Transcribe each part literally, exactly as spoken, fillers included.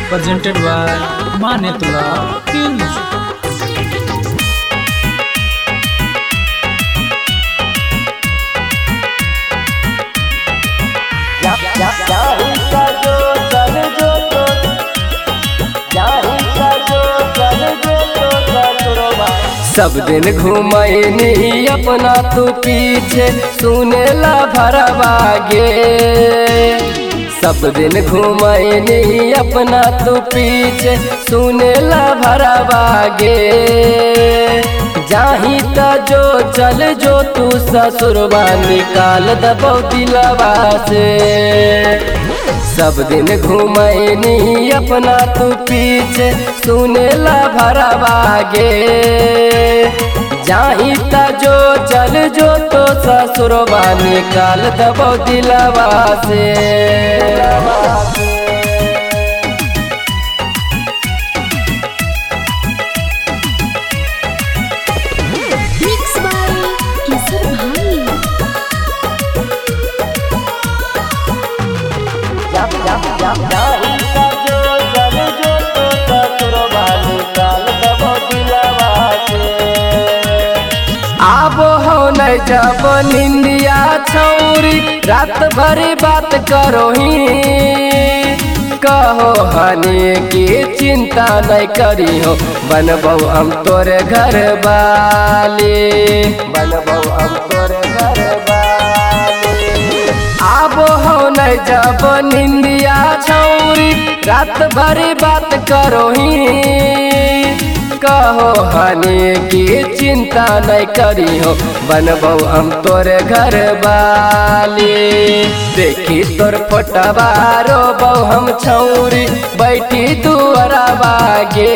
presented by Manetula Films. सब दिन घुमैनी अपना तू पीछे सुनेला भरवागे। सब दिन घुमैनी अपना तू पीछे सुनेला भरवागे। जाही त जो चल जो तू ससुरबा निकाल दबौ दिलवा से। सब दिन घुमैनी अपना तू पीछे सुनेला भरवागे। जाही त जो चल जो तो ससुरबा निकाल दबौ दिलवा से। आबो हो नहीं जब निंदिया छौरी रात भरी बात करोही। कहो हनी की चिंता नहीं करी हो बनबौ हम तोरे घर वाली। बनबौ हम तोरे घर वाली। आबो हो नहीं जब निंदिया छौरी रात भरी बात करोही। कहो हनी की चिंता नहीं करी हो बनबौ हम तोरे घर वाली। देखी तोर फोटवा रोबौ हम छौरी बैठी दुआरा बागे।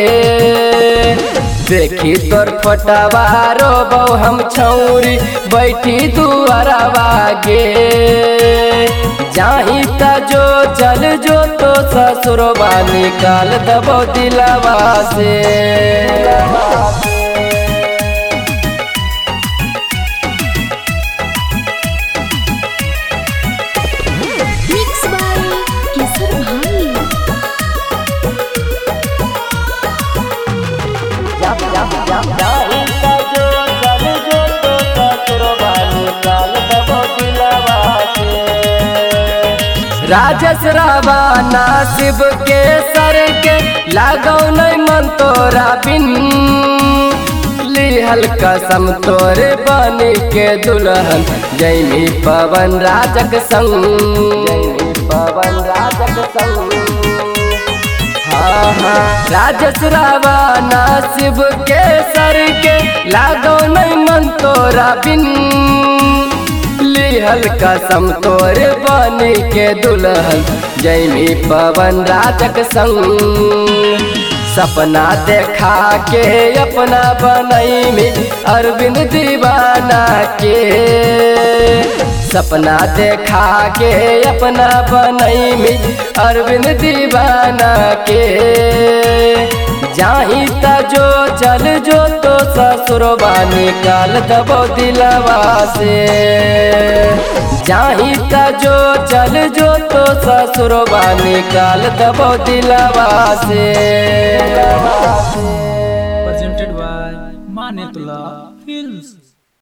देखी तोर फोटवा रोबौ हम छौरी बैठी दुआरा बागे। जाही त जो चल जो तो ससुरबा निकाल दबौ दिलवा से। राजेश रावाना शिव के सर के लागौ नहीं मन तोरा बिन। लिहल कसम तोरे बनी के दुल्हन जैमी पवन राजक संग। जैमी पवन राजक संग। हाँ हाँ राजेश रावाना शिव के सर के लागौ नहीं मन तोरा बिन। लिहल कसम तोरे बनी के दुल्हन जैमी पवन राजक संग। सपना देखा के अपना बनई में अरविंद दीवाना के। सपना देखा के अपना बनई में अरविंद दीवाना के। जाही त जो चल जो तो ससुरबा निकाल दबौ दिलवा से। जाही त जो चल जो तो ससुरबा निकाल दबौ दिलवा से।